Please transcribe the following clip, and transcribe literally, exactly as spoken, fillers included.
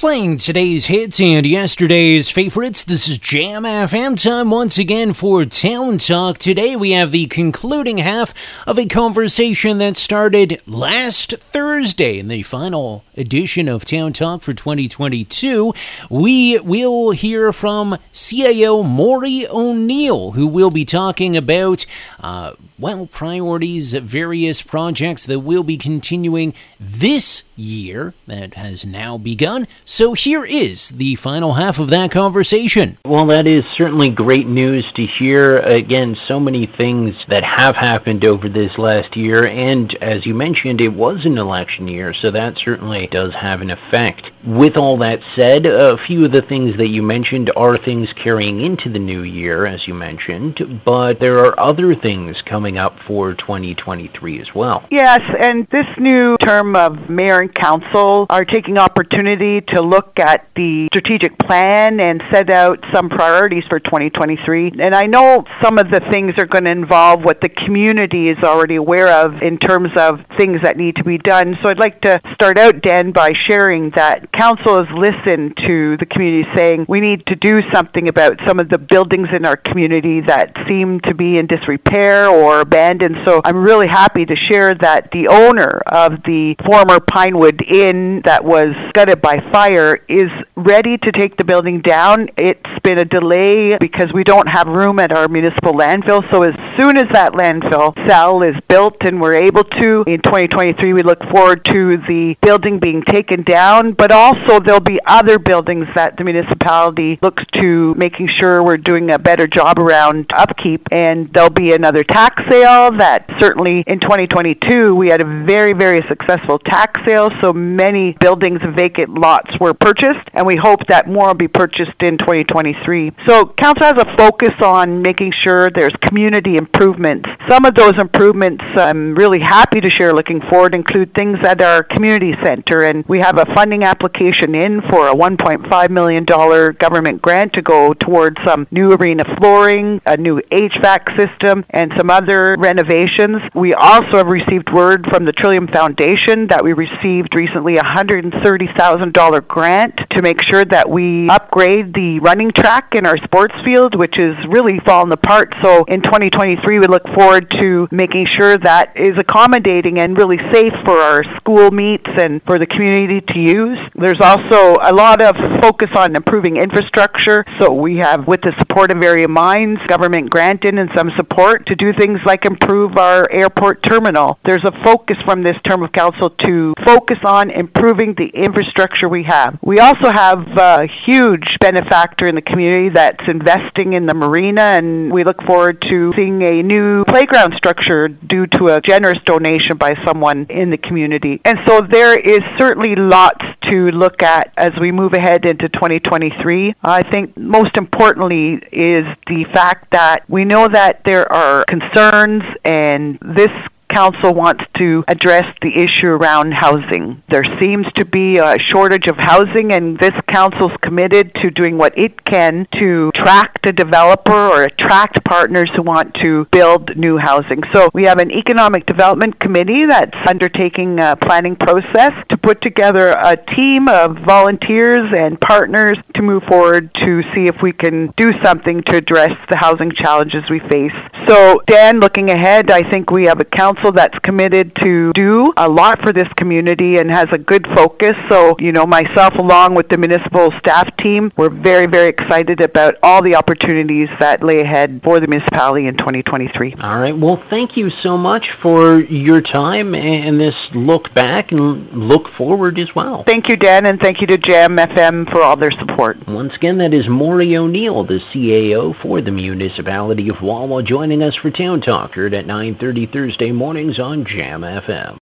Playing today's hits and yesterday's favorites, this is Jam F M time once again for Town Talk. Today we have the concluding half of a conversation that started last Thursday in the final edition of Town Talk for twenty twenty-two. We will hear from C I O Maury O'Neill, who will be talking about, uh, well, priorities, various projects that will be continuing this year that has now begun. So here is the final half of that conversation. Well, that is certainly great news to hear. Again, so many things that have happened over this last year, and as you mentioned, it was an election year, so that certainly does have an effect. With all that said, a few of the things that you mentioned are things carrying into the new year, as you mentioned, but there are other things coming up for twenty twenty-three as well. Yes, and this new term of mayor and council are taking opportunity to look at the strategic plan and set out some priorities for twenty twenty-three. And I know some of the things are going to involve what the community is already aware of in terms of things that need to be done. So I'd like to start out, Dan, by sharing that council has listened to the community saying we need to do something about some of the buildings in our community that seem to be in disrepair or abandoned. So I'm really happy to share that the owner of the former Pinewood Inn that was gutted by fire is ready to take the building down. It's been a delay because we don't have room at our municipal landfill. So as soon as that landfill cell is built and we're able to, in twenty twenty-three, we look forward to the building being taken down, but also there'll be other buildings that the municipality looks to making sure we're doing a better job around upkeep. And there'll be another tax sale that certainly in twenty twenty-two, we had a very, very successful tax sale. So many buildings and vacant lots were purchased, and we hope that more will be purchased in twenty twenty-three. So council has a focus on making sure there's community improvements. Some of those improvements I'm really happy to share looking forward include things at our community center, and we have a funding application in for a one point five million dollars government grant to go towards some new arena flooring, a new H V A C system, and some other renovations. We also have received word from the Trillium Foundation that we received recently a one hundred thirty thousand dollars grant to make sure that we upgrade the running track in our sports field, which is really fallen apart. So in twenty twenty-three, we look forward to making sure that is accommodating and really safe for our school meets and for the community to use. There's also a lot of focus on improving infrastructure. So we have, with the support of Area Mines, government grant in and some support to do things like improve our airport terminal. There's a focus from this term of council to focus on improving the infrastructure we have. We also have a huge benefactor in the community that's investing in the marina, and we look forward to seeing a new playground structure due to a generous donation by someone in the community. And so there is certainly lots to look at as we move ahead into twenty twenty-three. I think most importantly is the fact that we know that there are concerns, and this council wants to address the issue around housing. There seems to be a shortage of housing, and this council's committed to doing what it can to attract a developer or attract partners who want to build new housing. So we have an economic development committee that's undertaking a planning process to put together a team of volunteers and partners to move forward to see if we can do something to address the housing challenges we face. So Dan, looking ahead, I think we have a council that's committed to do a lot for this community and has a good focus. So, you know, myself along with the municipal staff team, we're very, very excited about all the opportunities that lay ahead for the municipality in twenty twenty-three. All right. Well, thank you so much for your time and this look back and look forward as well. Thank you, Dan, and thank you to Jam F M for all their support. Once again, that is Maury O'Neill, the C A O for the municipality of Wawa, joining us for Town Talk at nine thirty Thursday mornings on Jam F M.